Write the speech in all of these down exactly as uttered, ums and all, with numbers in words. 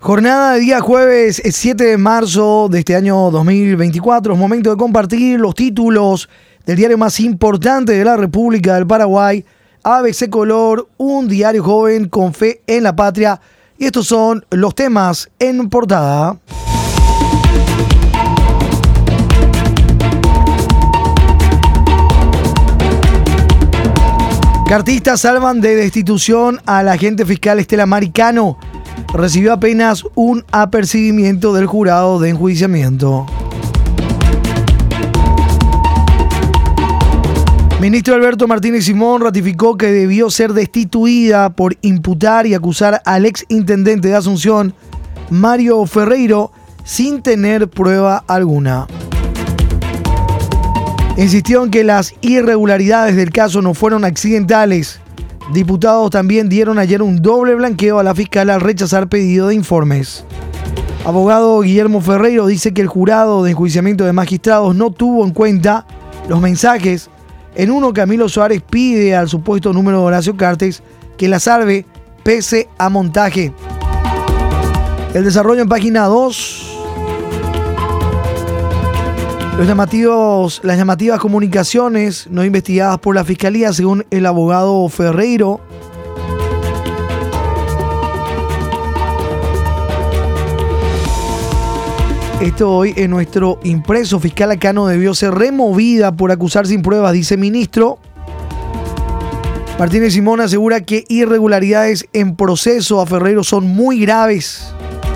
Jornada de día jueves siete de marzo de este año dos mil veinticuatro. Es momento de compartir los títulos del diario más importante de la República del Paraguay, A B C Color, un diario joven con fe en la patria. Y estos son los temas en portada. Cartistas salvan de destitución al agente fiscal Estela Maricano. Recibió apenas un apercibimiento del jurado de enjuiciamiento. Ministro Alberto Martínez Simón ratificó que debió ser destituida por imputar y acusar al ex intendente de Asunción, Mario Ferreiro, sin tener prueba alguna. Insistió en que las irregularidades del caso no fueron accidentales. Diputados también dieron ayer un doble blanqueo a la fiscal al rechazar pedido de informes. Abogado Guillermo Ferreiro dice que el jurado de enjuiciamiento de magistrados no tuvo en cuenta los mensajes. En uno, Camilo Suárez pide al supuesto número de Horacio Cartes que la salve pese a montaje. El desarrollo en página dos. Los llamativos, las llamativas comunicaciones no investigadas por la Fiscalía, según el abogado Ferreiro. Esto hoy en nuestro impreso. Fiscal Acano debió ser removida por acusar sin pruebas, dice ministro. Martínez Simón asegura que irregularidades en proceso a Ferreiro son muy graves.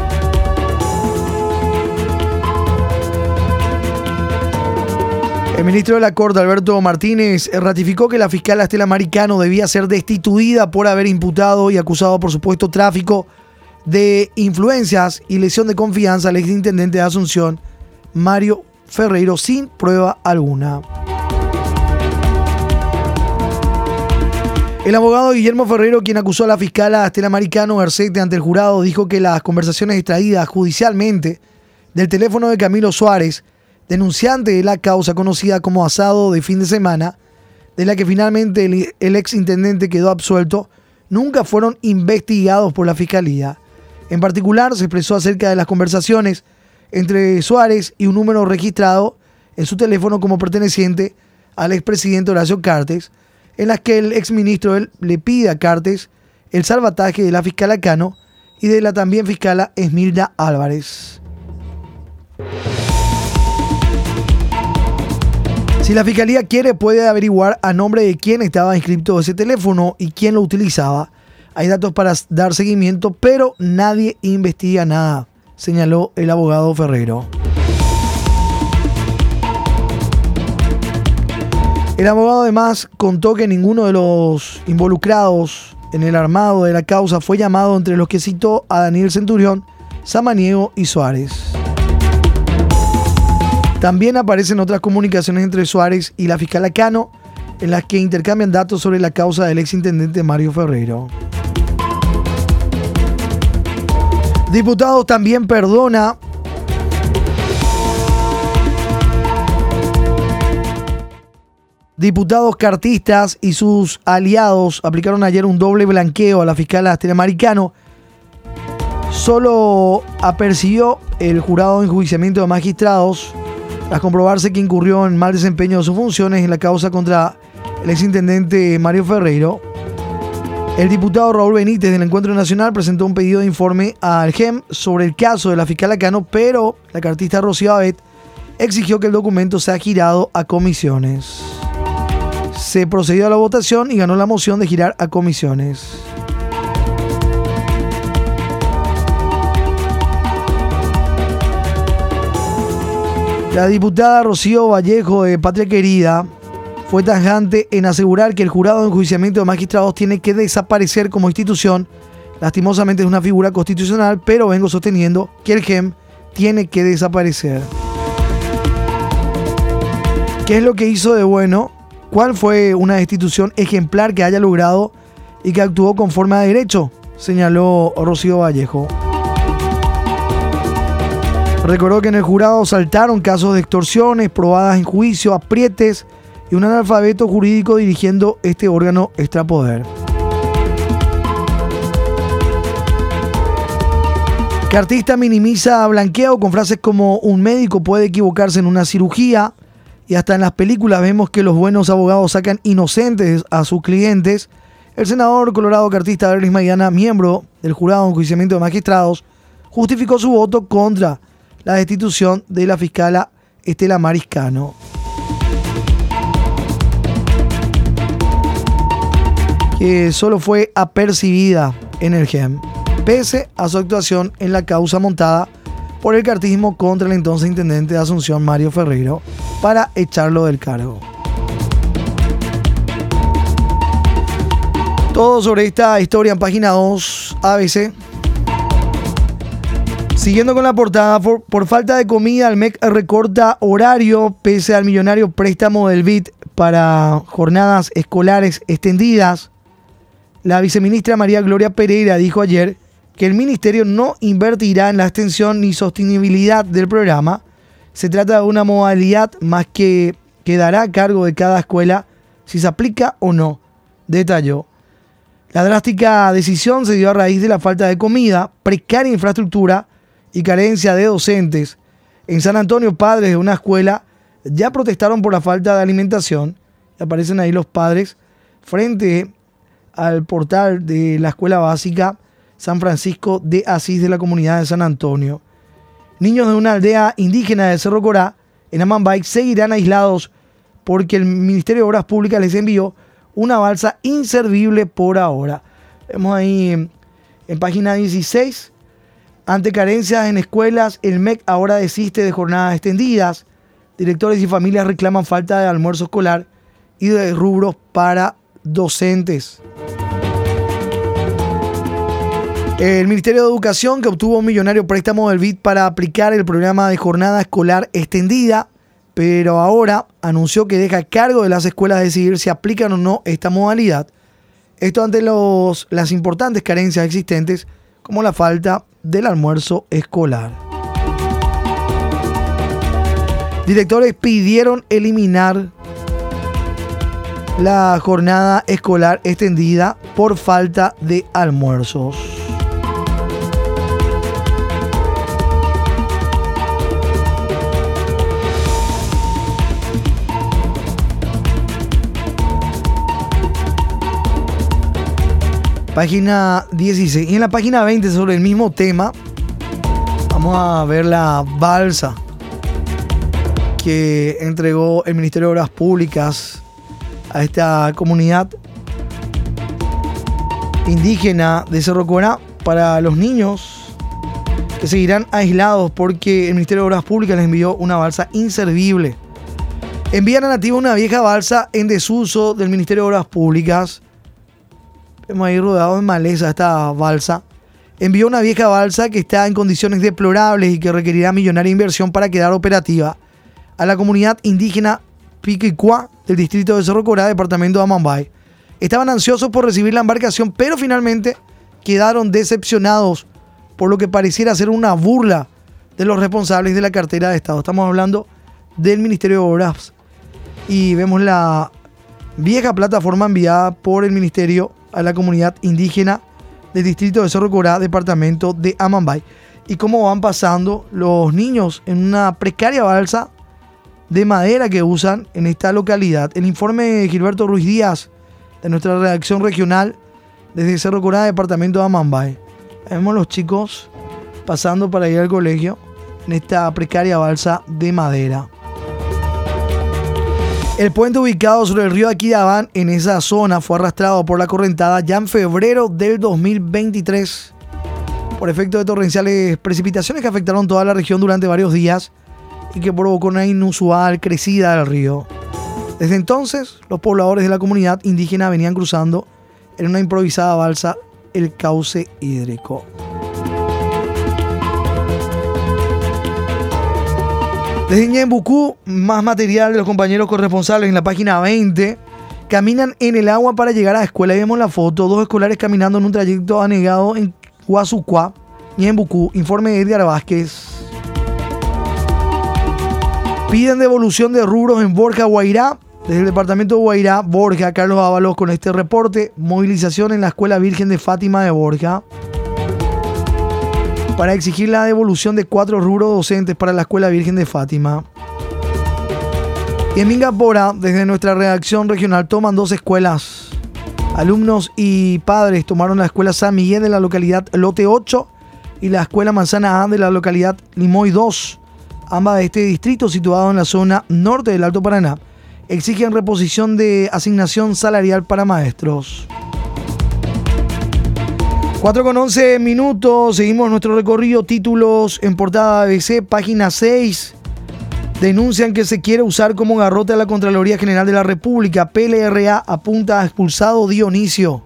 El ministro de la Corte, Alberto Martínez, ratificó que la fiscal Estela Maricano debía ser destituida por haber imputado y acusado por supuesto tráfico de influencias y lesión de confianza al exintendente de Asunción, Mario Ferreiro, sin prueba alguna. El abogado Guillermo Ferreiro, quien acusó a la fiscal Estela Maricano Ercete ante el jurado, dijo que las conversaciones extraídas judicialmente del teléfono de Camilo Suárez, denunciante de la causa conocida como asado de fin de semana, de la que finalmente el, el exintendente quedó absuelto, nunca fueron investigados por la Fiscalía. En particular, se expresó acerca de las conversaciones entre Suárez y un número registrado en su teléfono como perteneciente al expresidente Horacio Cartes, en las que el exministro él, le pide a Cartes el salvataje de la fiscal Acano y de la también fiscala Esmilda Álvarez. Si la Fiscalía quiere, puede averiguar a nombre de quién estaba inscrito ese teléfono y quién lo utilizaba. Hay datos para dar seguimiento, pero nadie investiga nada, señaló el abogado Ferreiro. El abogado además contó que ninguno de los involucrados en el armado de la causa fue llamado, entre los que citó a Daniel Centurión, Samaniego y Suárez. También aparecen otras comunicaciones entre Suárez y la fiscal Acano, en las que intercambian datos sobre la causa del exintendente Mario Ferreiro. Diputados también perdona. Diputados cartistas y sus aliados aplicaron ayer un doble blanqueo a la fiscal Estela Maricano. Solo apercibió el jurado de enjuiciamiento de magistrados tras comprobarse que incurrió en mal desempeño de sus funciones en la causa contra el exintendente Mario Ferreiro. El diputado Raúl Benítez del Encuentro Nacional presentó un pedido de informe al G E M sobre el caso de la fiscal Acano, pero la cartista Rocío Abet exigió que el documento sea girado a comisiones. Se procedió a la votación y ganó la moción de girar a comisiones. La diputada Rocío Vallejo de Patria Querida fue tajante en asegurar que el jurado de enjuiciamiento de magistrados tiene que desaparecer como institución. Lastimosamente es una figura constitucional, pero vengo sosteniendo que el G E M tiene que desaparecer. ¿Qué es lo que hizo de bueno? ¿Cuál fue una destitución ejemplar que haya logrado y que actuó conforme a derecho? Señaló Rocío Vallejo. Recordó que en el jurado saltaron casos de extorsiones probadas en juicio, aprietes y un analfabeto jurídico dirigiendo este órgano extrapoder. Cartista minimiza blanqueo con frases como un médico puede equivocarse en una cirugía, y hasta en las películas vemos que los buenos abogados sacan inocentes a sus clientes. El senador colorado cartista Berlis Maidana, miembro del jurado de enjuiciamiento de magistrados, justificó su voto contra la destitución de la fiscala Estela Mariscano. Que solo fue apercibida en el G E M, pese a su actuación en la causa montada por el cartismo contra el entonces intendente de Asunción, Mario Ferreiro, para echarlo del cargo. Todo sobre esta historia en página dos, A B C. Siguiendo con la portada, por, por falta de comida, el M E C recorta horario pese al millonario préstamo del B I D para jornadas escolares extendidas. La viceministra María Gloria Pereira dijo ayer que el ministerio no invertirá en la extensión ni sostenibilidad del programa. Se trata de una modalidad más que quedará a cargo de cada escuela si se aplica o no, detalló. La drástica decisión se dio a raíz de la falta de comida, precaria infraestructura y carencia de docentes. En San Antonio, padres de una escuela ya protestaron por la falta de alimentación. Aparecen ahí los padres frente al portal de la escuela básica San Francisco de Asís de la comunidad de San Antonio. Niños de una aldea indígena de Cerro Corá, en Amambay, seguirán aislados porque el Ministerio de Obras Públicas les envió una balsa inservible por ahora. Vemos ahí en, en página dieciséis. Ante carencias en escuelas, el M E C ahora desiste de jornadas extendidas. Directores y familias reclaman falta de almuerzo escolar y de rubros para docentes. El Ministerio de Educación, que obtuvo un millonario préstamo del B I D para aplicar el programa de jornada escolar extendida, pero ahora anunció que deja a cargo de las escuelas decidir si aplican o no esta modalidad. Esto ante los, las importantes carencias existentes, como la falta del almuerzo escolar. Directores pidieron eliminar la jornada escolar extendida por falta de almuerzos. Página dieciséis. Y en la página veinte, sobre el mismo tema, vamos a ver la balsa que entregó el Ministerio de Obras Públicas a esta comunidad indígena de Cerro Corá para los niños que seguirán aislados porque el Ministerio de Obras Públicas les envió una balsa inservible. Envían a Nativo una vieja balsa en desuso del Ministerio de Obras Públicas. Hemos ahí rodeado de maleza esta balsa. Envió una vieja balsa que está en condiciones deplorables y que requerirá millonaria inversión para quedar operativa a la comunidad indígena Piquicuá del distrito de Cerro Corá, departamento de Amambay. Estaban ansiosos por recibir la embarcación, pero finalmente quedaron decepcionados por lo que pareciera ser una burla de los responsables de la cartera de Estado. Estamos hablando del Ministerio de Obras y vemos la vieja plataforma enviada por el Ministerio a la comunidad indígena del distrito de Cerro Corá, departamento de Amambay, y cómo van pasando los niños en una precaria balsa de madera que usan en esta localidad. El informe de Gilberto Ruiz Díaz, de nuestra redacción regional desde Cerro Corá, departamento de Amambay. Vemos los chicos pasando para ir al colegio en esta precaria balsa de madera. El puente ubicado sobre el río Aquidabán en esa zona fue arrastrado por la correntada ya en febrero del dos mil veintitrés por efecto de torrenciales precipitaciones que afectaron toda la región durante varios días y que provocó una inusual crecida del río. Desde entonces, los pobladores de la comunidad indígena venían cruzando en una improvisada balsa el cauce hídrico. Desde Ñembucú, más material de los compañeros corresponsales en la página veinte. Caminan en el agua para llegar a la escuela. Y vemos la foto, dos escolares caminando en un trayecto anegado en Huazucuá, Ñembucú. Informe de Edgar Vázquez. Piden devolución de rubros en Borja, Guairá. Desde el departamento de Guairá, Borja, Carlos Ábalos con este reporte. Movilización en la Escuela Virgen de Fátima de Borja. para exigir la devolución de cuatro rubros docentes para la Escuela Virgen de Fátima. Y en Mingapora, desde nuestra redacción regional, toman dos escuelas. Alumnos y padres tomaron la Escuela San Miguel de la localidad Lote ocho y la Escuela Manzana A de la localidad Limoy dos, ambas de este distrito situado en la zona norte del Alto Paraná. Exigen reposición de asignación salarial para maestros. cuatro con once minutos, seguimos nuestro recorrido. Títulos en portada A B C, página seis. Denuncian que se quiere usar como garrote a la Contraloría General de la República. P L R A apunta a expulsado Dionisio.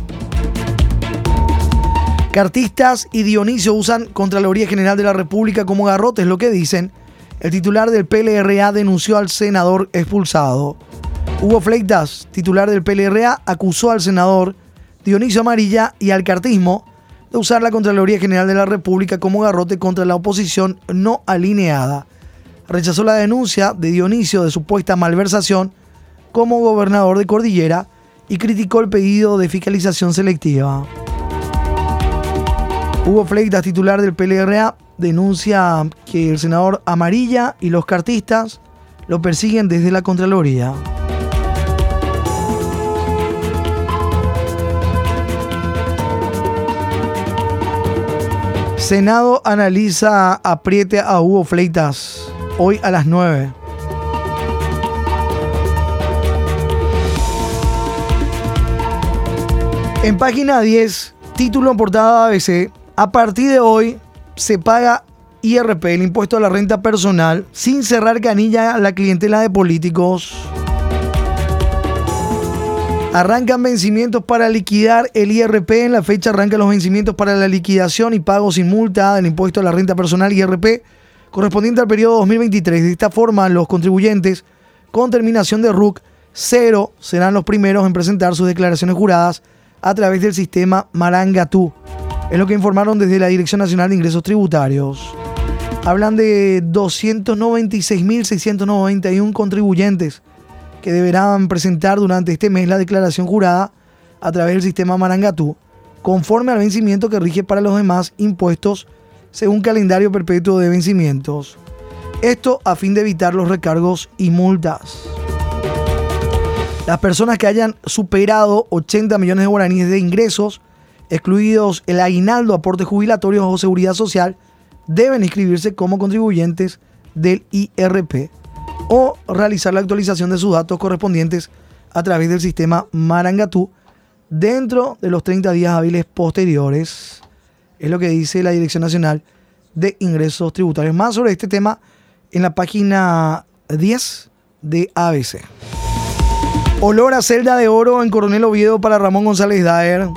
Cartistas y Dionisio usan Contraloría General de la República como garrote, es lo que dicen. El titular del P L R A denunció al senador expulsado. Hugo Fleitas, titular del P L R A, acusó al senador Dionisio Amarilla y al cartismo de usar la Contraloría General de la República como garrote contra la oposición no alineada. Rechazó la denuncia de Dionisio de supuesta malversación como gobernador de Cordillera y criticó el pedido de fiscalización selectiva. Hugo Fleitas, titular del P L R A, denuncia que el senador Amarilla y los cartistas lo persiguen desde la Contraloría. Senado analiza apriete a Hugo Fleitas hoy a las nueve. En página diez, título en portada A B C, a partir de hoy se paga I R P, el impuesto a la renta personal, sin cerrar canilla a la clientela de políticos. Arrancan vencimientos para liquidar el I R P. En la fecha arrancan los vencimientos para la liquidación y pago sin multa del impuesto a la renta personal I R P correspondiente al periodo dos mil veintitrés. De esta forma, los contribuyentes con terminación de R U C cero serán los primeros en presentar sus declaraciones juradas a través del sistema Marangatú. Es lo que informaron desde la Dirección Nacional de Ingresos Tributarios. Hablan de doscientos noventa y seis mil seiscientos noventa y uno contribuyentes que deberán presentar durante este mes la declaración jurada a través del sistema Marangatú, conforme al vencimiento que rige para los demás impuestos según calendario perpetuo de vencimientos. Esto a fin de evitar los recargos y multas. Las personas que hayan superado ochenta millones de guaraníes de ingresos, excluidos el aguinaldo, aportes jubilatorios o seguridad social, deben inscribirse como contribuyentes del I R P o realizar la actualización de sus datos correspondientes a través del sistema Marangatú dentro de los treinta días hábiles posteriores. Es lo que dice la Dirección Nacional de Ingresos Tributarios. Más sobre este tema en la página diez de A B C. Olor a celda de oro en Coronel Oviedo para Ramón González Daer.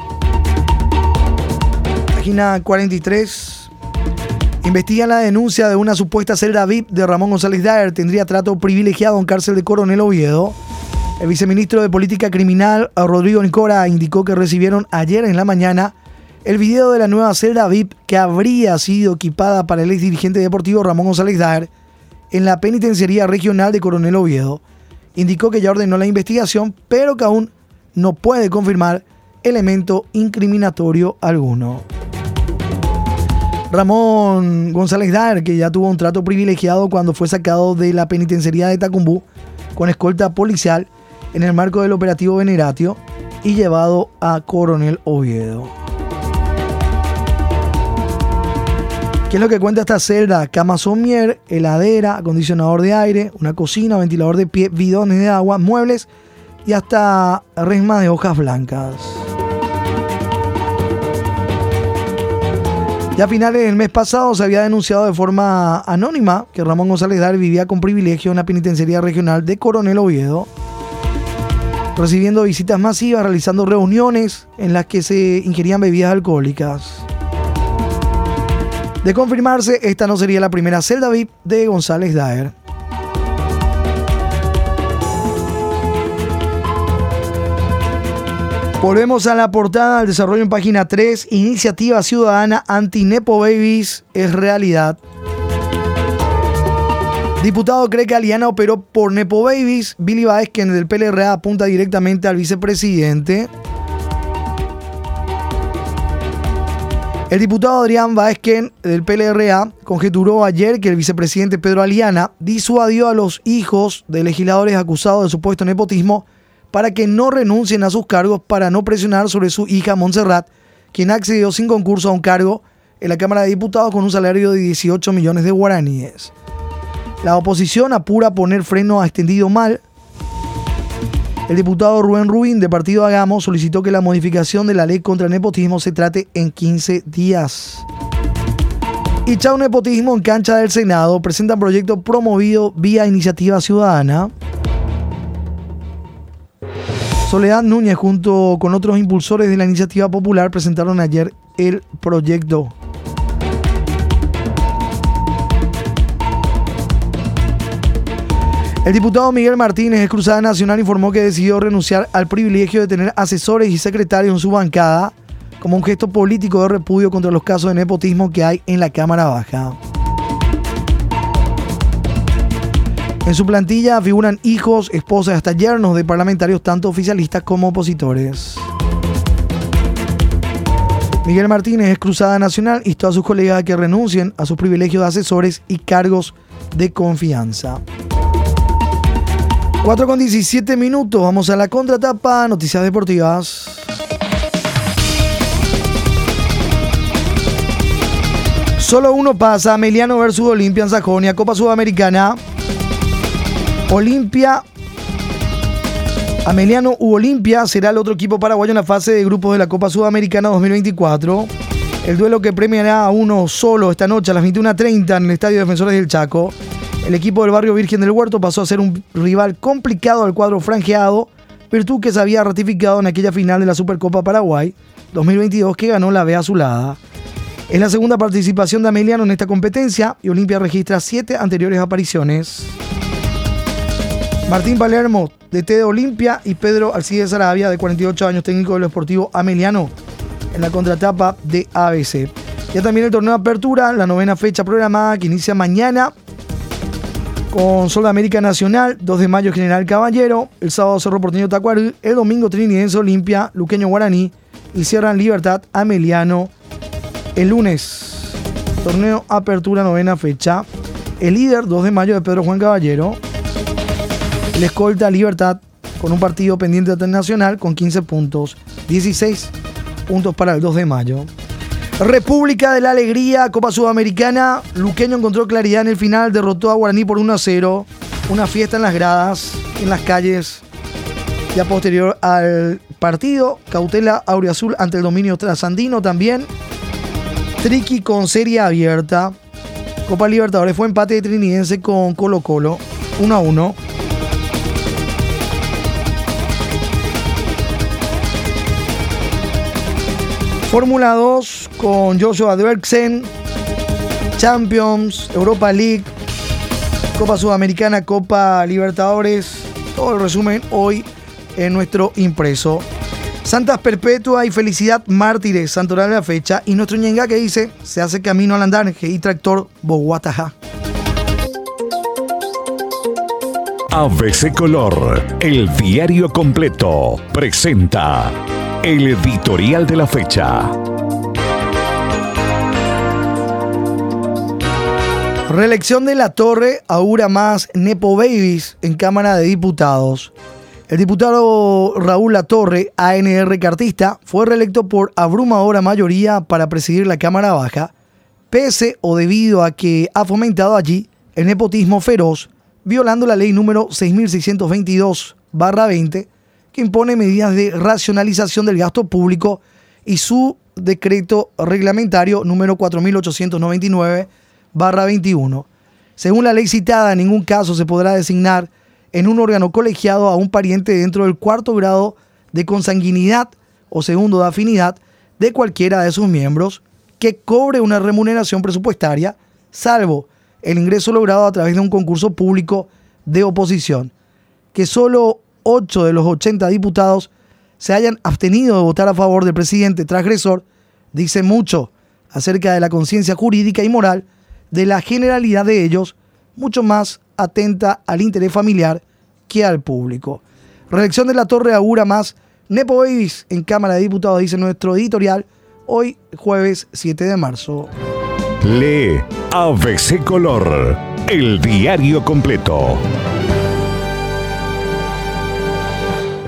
Página cuarenta y tres. Investigan la denuncia de una supuesta celda V I P de Ramón González Daer. Tendría trato privilegiado en cárcel de Coronel Oviedo. El viceministro de Política Criminal, Rodrigo Nicora, indicó que recibieron ayer en la mañana el video de la nueva celda V I P que habría sido equipada para el ex dirigente deportivo Ramón González Daer en la penitenciaría regional de Coronel Oviedo. Indicó que ya ordenó la investigación, pero que aún no puede confirmar elemento incriminatorio alguno. Ramón González Daer, que ya tuvo un trato privilegiado cuando fue sacado de la penitenciaría de Tacumbú con escolta policial en el marco del operativo Veneratio y llevado a Coronel Oviedo. ¿Qué es lo que cuenta esta celda? Cama somier, heladera, acondicionador de aire, una cocina, ventilador de pie, bidones de agua, muebles y hasta resma de hojas blancas. Ya a finales del mes pasado se había denunciado de forma anónima que Ramón González Daer vivía con privilegio en la penitenciaría regional de Coronel Oviedo, recibiendo visitas masivas, realizando reuniones en las que se ingerían bebidas alcohólicas. De confirmarse, esta no sería la primera celda V I P de González Daer. Volvemos a la portada del desarrollo en página tres. Iniciativa ciudadana anti-Nepo Babies es realidad. Diputado cree que Aliana operó por Nepo Babies. Billy Báez, quien del P L R A apunta directamente al vicepresidente. El diputado Adrián Baezquén del P L R A conjeturó ayer que el vicepresidente Pedro Aliana disuadió a los hijos de legisladores acusados de supuesto nepotismo para que no renuncien a sus cargos para no presionar sobre su hija Montserrat, quien accedió sin concurso a un cargo en la Cámara de Diputados con un salario de dieciocho millones de guaraníes. La oposición apura a poner freno a extendido mal. El diputado Rubén Rubín, de Partido Hagamos, solicitó que la modificación de la ley contra el nepotismo se trate en quince días. Y Chau Nepotismo en cancha del Senado presenta un proyecto promovido vía iniciativa ciudadana. Soledad Núñez, junto con otros impulsores de la iniciativa popular, presentaron ayer el proyecto. El diputado Miguel Martínez, de Cruzada Nacional, informó que decidió renunciar al privilegio de tener asesores y secretarios en su bancada como un gesto político de repudio contra los casos de nepotismo que hay en la Cámara Baja. En su plantilla figuran hijos, esposas y hasta yernos de parlamentarios tanto oficialistas como opositores. Miguel Martínez, de Cruzada Nacional, instó a sus colegas a que renuncien a sus privilegios de asesores y cargos de confianza. cuatro con diecisiete minutos, vamos a la contratapa, noticias deportivas. Solo uno pasa, Ameliano versus Olimpia en Sajonia, Copa Sudamericana. Olimpia, Ameliano u Olimpia será el otro equipo paraguayo en la fase de grupos de la Copa Sudamericana dos mil veinticuatro. El duelo que premiará a uno solo esta noche a las veintiuna treinta en el Estadio Defensores del Chaco. El equipo del barrio Virgen del Huerto pasó a ser un rival complicado al cuadro franjeado, virtud que se había ratificado en aquella final de la Supercopa Paraguay dos mil veintidós que ganó la B Azulada. Es la segunda participación de Ameliano en esta competencia y Olimpia registra siete anteriores apariciones. Martín Palermo, D T de Olimpia, y Pedro Alcides Arabia, de cuarenta y ocho años, técnico del Sportivo Ameliano, en la contratapa de A B C. Ya también el torneo de apertura, la novena fecha programada que inicia mañana con Sol de América Nacional, dos de mayo General Caballero, el sábado Cerro Porteño Tacuarí, el domingo Trinidense Olimpia, Luqueño Guaraní y cierran Libertad Ameliano el lunes. Torneo apertura novena fecha. El líder dos de mayo de Pedro Juan Caballero. El escolta Libertad con un partido pendiente internacional con quince puntos. dieciséis puntos para el dos de mayo. República de la Alegría, Copa Sudamericana. Luqueño encontró claridad en el final, derrotó a Guaraní por uno a cero. Una fiesta en las gradas, en las calles. Ya posterior al partido, cautela auriazul ante el dominio trasandino también. Triqui con serie abierta. Copa Libertadores fue empate de Trinidense con Colo Colo, uno a uno. Fórmula dos con Joshua Dverksen, Champions, Europa League, Copa Sudamericana, Copa Libertadores. Todo el resumen hoy en nuestro impreso. Santas Perpetua y Felicidad Mártires, santoral de la fecha. Y nuestro ñenga que dice, se hace camino al andar, y tractor Boguataja. A B C Color, el diario completo, presenta el editorial de la fecha. Reelección de Latorre augura más Nepo Babies en Cámara de Diputados. El diputado Raúl Latorre, A N R cartista, fue reelecto por abrumadora mayoría para presidir la Cámara Baja, pese o debido a que ha fomentado allí el nepotismo feroz, violando la ley número seis mil seiscientos veintidós barra veinte, que impone medidas de racionalización del gasto público, y su decreto reglamentario número cuatro mil ochocientos noventa y nueve barra veintiuno. Según la ley citada, en ningún caso se podrá designar en un órgano colegiado a un pariente dentro del cuarto grado de consanguinidad o segundo de afinidad de cualquiera de sus miembros que cobre una remuneración presupuestaria, salvo el ingreso logrado a través de un concurso público de oposición. Que solo ocho de los ochenta diputados se hayan abstenido de votar a favor del presidente transgresor dice mucho acerca de la conciencia jurídica y moral de la generalidad de ellos, mucho más atenta al interés familiar que al público. Reelección de Latorre augura más Nepo Babies en Cámara de Diputados, dice nuestro editorial, hoy jueves siete de marzo. Lee A B C Color, el diario completo.